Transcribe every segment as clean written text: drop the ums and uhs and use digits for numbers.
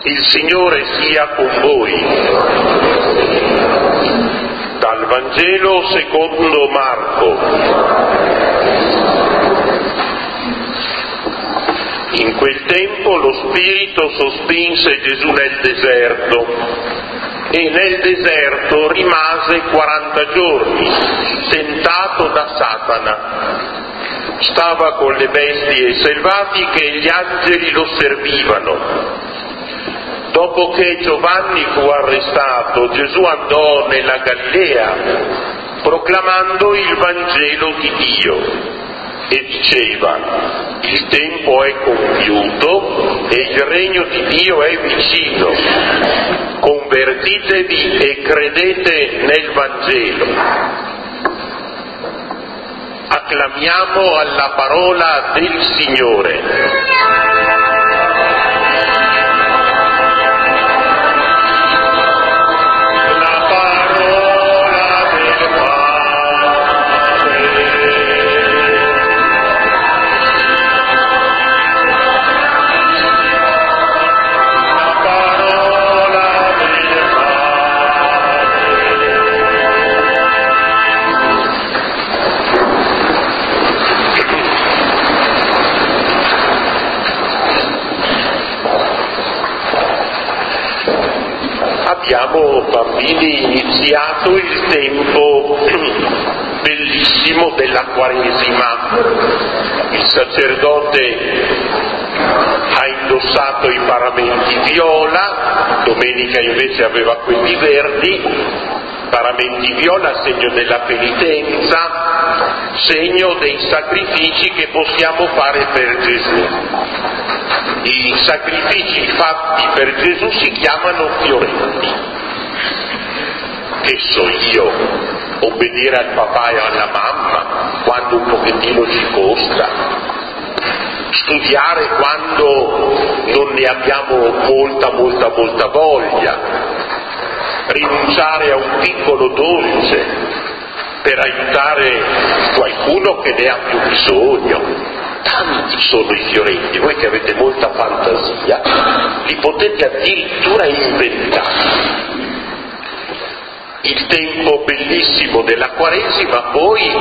Il Signore sia con voi. Dal Vangelo secondo Marco. In quel tempo lo Spirito sospinse Gesù nel deserto e nel deserto rimase 40 giorni, tentato da Satana. Stava con le bestie selvatiche e gli angeli lo servivano. Dopo che Giovanni fu arrestato, Gesù andò nella Galilea proclamando il Vangelo di Dio e diceva: il tempo è compiuto e il regno di Dio è vicino. Convertitevi e credete nel Vangelo. Acclamiamo alla parola del Signore. Abbiamo, bambini, iniziato il tempo bellissimo della Quaresima. Il sacerdote ha indossato i paramenti viola, domenica invece aveva quelli verdi. Paramenti viola, segno della penitenza, segno dei sacrifici che possiamo fare per Gesù. I sacrifici fatti per Gesù si chiamano fioretti. Che so io, obbedire al papà e alla mamma quando un pochettino ci costa, studiare quando non ne abbiamo molta voglia, rinunciare a un piccolo dolce per aiutare qualcuno che ne ha più bisogno. Tanti sono i fioretti, voi che avete molta fantasia, li potete addirittura inventare. Il tempo bellissimo della Quaresima poi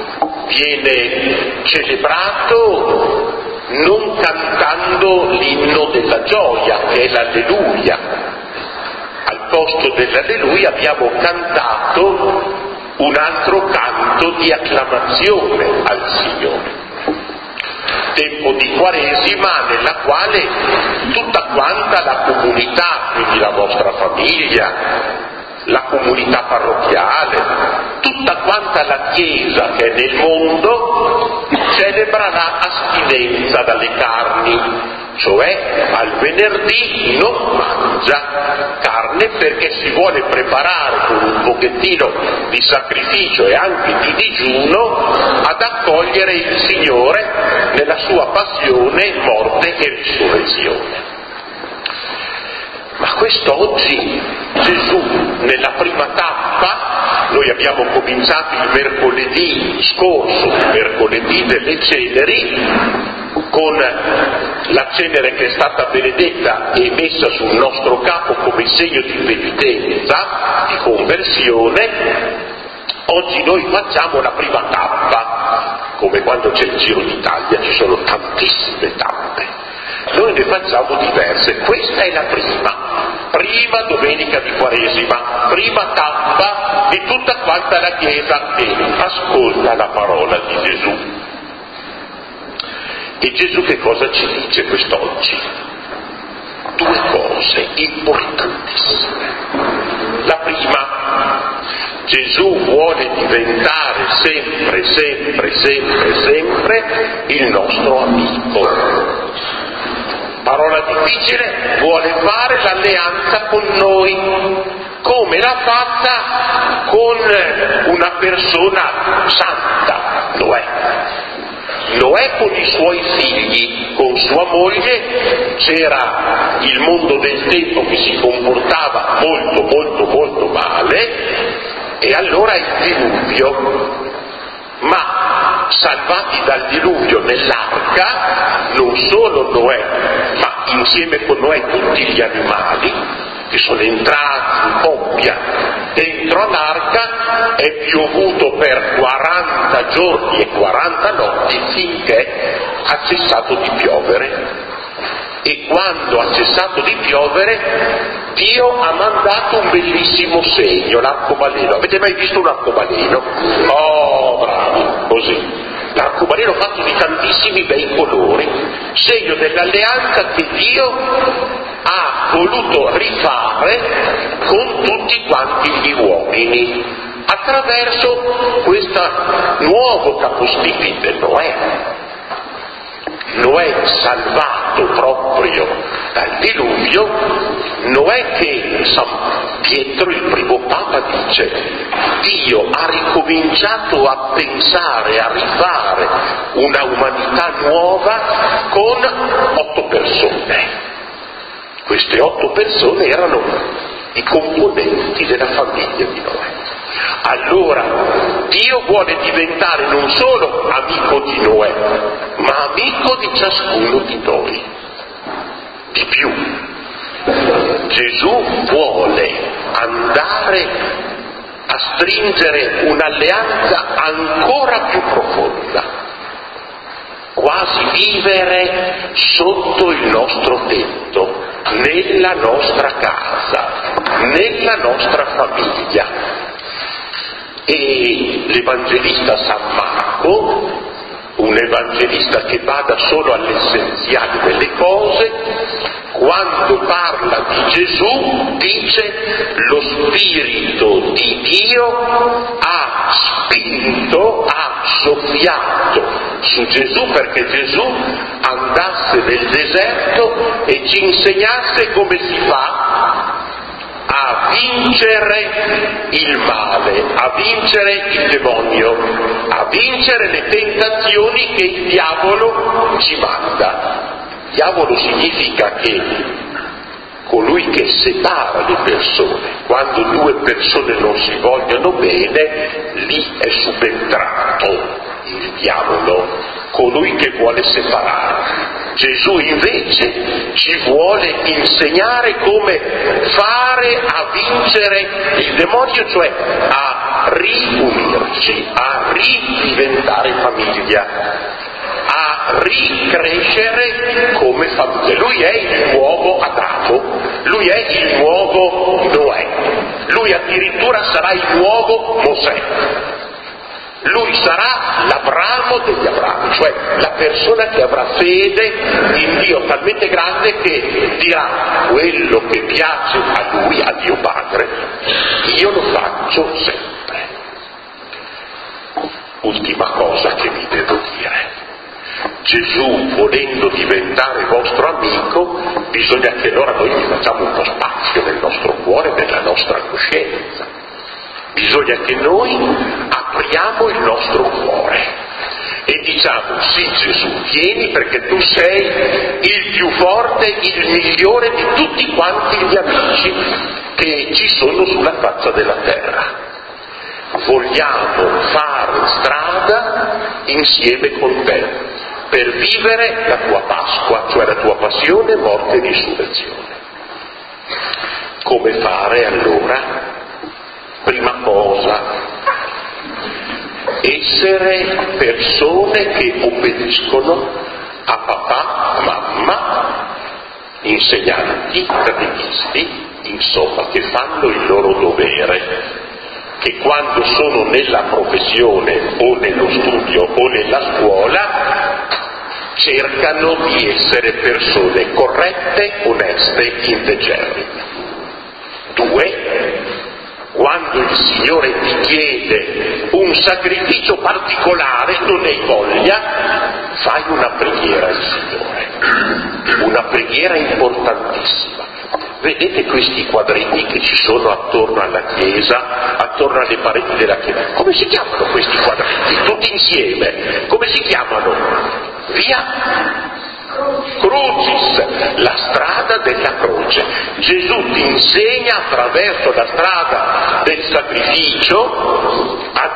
viene celebrato non cantando l'inno della gioia, che è l'Alleluia. Al posto dell'Alleluia abbiamo cantato un altro canto di acclamazione al Signore. Tempo di Quaresima nella quale tutta quanta la comunità, quindi la vostra famiglia, la comunità parrocchiale, tutta quanta la Chiesa che è nel mondo, celebra la astinenza dalle carni, cioè al venerdì non mangia carne perché si vuole preparare con un pochettino di sacrificio e anche di digiuno ad accogliere il Signore nella sua passione, morte e risurrezione. Ma quest'oggi Gesù nella prima tappa, noi abbiamo cominciato il mercoledì scorso, il mercoledì delle ceneri, con la cenere che è stata benedetta e messa sul nostro capo come segno di penitenza, di conversione. Oggi noi facciamo la prima tappa, come quando c'è il Giro d'Italia, ci sono tantissime tappe. Noi ne facciamo diverse, questa è la prima domenica di Quaresima, prima tappa di tutta quanta la Chiesa che ascolta la parola di Gesù. E Gesù che cosa ci dice quest'oggi? Due cose importantissime. La prima, Gesù vuole diventare sempre il nostro amico. Parola difficile, vuole fare l'alleanza con noi, come l'ha fatta con una persona santa, Noè. Noè con i suoi figli, con sua moglie, c'era il mondo del tempo che si comportava molto male, e allora il diluvio. Ma salvati dal diluvio nell'arca non solo Noè, ma insieme con Noè tutti gli animali che sono entrati in coppia dentro all'arca, è piovuto per 40 giorni e 40 notti finché ha cessato di piovere. E quando ha cessato di piovere, Dio ha mandato un bellissimo segno, l'arcobaleno. Avete mai visto un arcobaleno? Oh, bravi, così. L'arcobaleno fatto di tantissimi bei colori, segno dell'alleanza che Dio ha voluto rifare con tutti quanti gli uomini attraverso questo nuovo capostipite Noè. Noè salvato proprio dal diluvio, Noè che San Pietro, il primo Papa, dice: Dio ha ricominciato a pensare, a rifare una umanità nuova con 8 persone. Queste 8 persone erano i componenti della famiglia di Noè. Allora Dio vuole diventare non solo amico di Noè, ma amico di ciascuno di noi. Di più, Gesù vuole andare a stringere un'alleanza ancora più profonda, quasi vivere sotto il nostro tetto, nella nostra casa, nella nostra famiglia. E l'Evangelista San Marco, un evangelista che bada solo all'essenziale delle cose, quando parla di Gesù dice: lo Spirito di Dio ha spinto, ha soffiato su Gesù perché Gesù andasse nel deserto e ci insegnasse come si fa a vincere il male, a vincere il demonio, a vincere le tentazioni che il diavolo ci manda. Diavolo significa che colui che separa le persone. Quando 2 persone non si vogliono bene, lì è subentrato il diavolo, colui che vuole separare. Gesù invece ci vuole insegnare come fare a vincere il demonio, cioè a riunirci, a ridiventare famiglia, a ricrescere come famiglia. Lui è il nuovo Adamo, lui è il nuovo Noè, lui addirittura sarà il nuovo Mosè. Lui sarà l'Abramo degli Abrami, cioè la persona che avrà fede in Dio talmente grande che dirà: quello che piace a lui, a Dio Padre, io lo faccio sempre. Ultima cosa che vi devo dire: Gesù, volendo diventare vostro amico, bisogna che allora noi gli facciamo un po' spazio nel nostro cuore, nella nostra coscienza. Bisogna che noi apriamo il nostro cuore e diciamo: sì Gesù, vieni perché tu sei il più forte, il migliore di tutti quanti gli amici che ci sono sulla faccia della terra. Vogliamo fare strada insieme con te per vivere la tua Pasqua, cioè la tua passione, morte e risurrezione. Come fare allora? Prima cosa, essere persone che obbediscono a papà, mamma, insegnanti, catechisti, insomma, che fanno il loro dovere, che quando sono nella professione o nello studio o nella scuola cercano di essere persone corrette, oneste, integerrime. 2, quando il Signore ti chiede un sacrificio particolare, non hai voglia, fai una preghiera al Signore, una preghiera importantissima. Vedete questi quadretti che ci sono attorno alla chiesa, attorno alle pareti della chiesa? Come si chiamano questi quadretti? Tutti insieme. Come si chiamano? Via Crucis, la strada della croce. Gesù ti insegna attraverso la strada del sacrificio a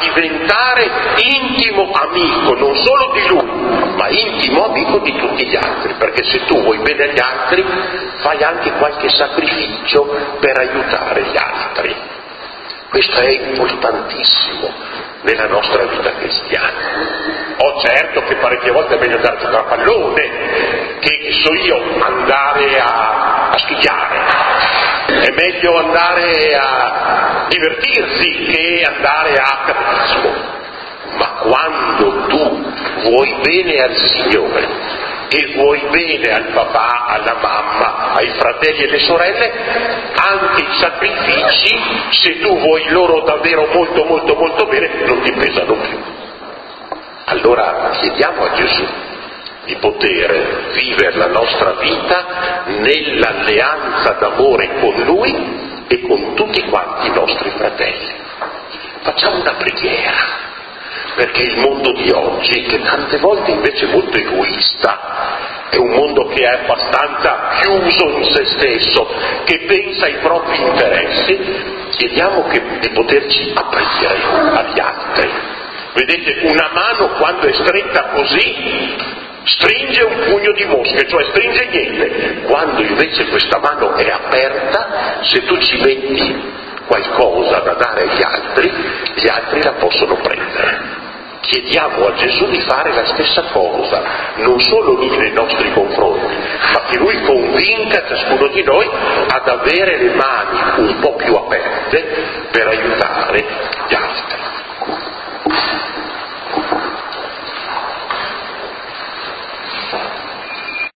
diventare intimo amico, non solo di lui, ma intimo amico di tutti gli altri, perché se tu vuoi bene agli altri, fai anche qualche sacrificio per aiutare gli altri. Questo è importantissimo nella nostra vita cristiana. Certo che parecchie volte è meglio andare a giocare a pallone che so io andare a studiare, è meglio andare a divertirsi che andare a catechismo, ma quando tu vuoi bene al Signore e vuoi bene al papà, alla mamma, ai fratelli e alle sorelle, anche i sacrifici, se tu vuoi loro davvero molto molto molto bene, non ti pesano più. Allora chiediamo a Gesù di poter vivere la nostra vita nell'alleanza d'amore con Lui e con tutti quanti i nostri fratelli. Facciamo una preghiera, perché il mondo di oggi, che tante volte invece è molto egoista, è un mondo che è abbastanza chiuso in se stesso, che pensa ai propri interessi, chiediamo di poterci aprire agli altri. Vedete, una mano quando è stretta così stringe un pugno di mosche, cioè stringe niente. Quando invece questa mano è aperta, se tu ci metti qualcosa da dare agli altri, gli altri la possono prendere. Chiediamo a Gesù di fare la stessa cosa, non solo Lui nei nostri confronti, ma che Lui convinca ciascuno di noi ad avere le mani un po' più aperte per aiutare gli altri.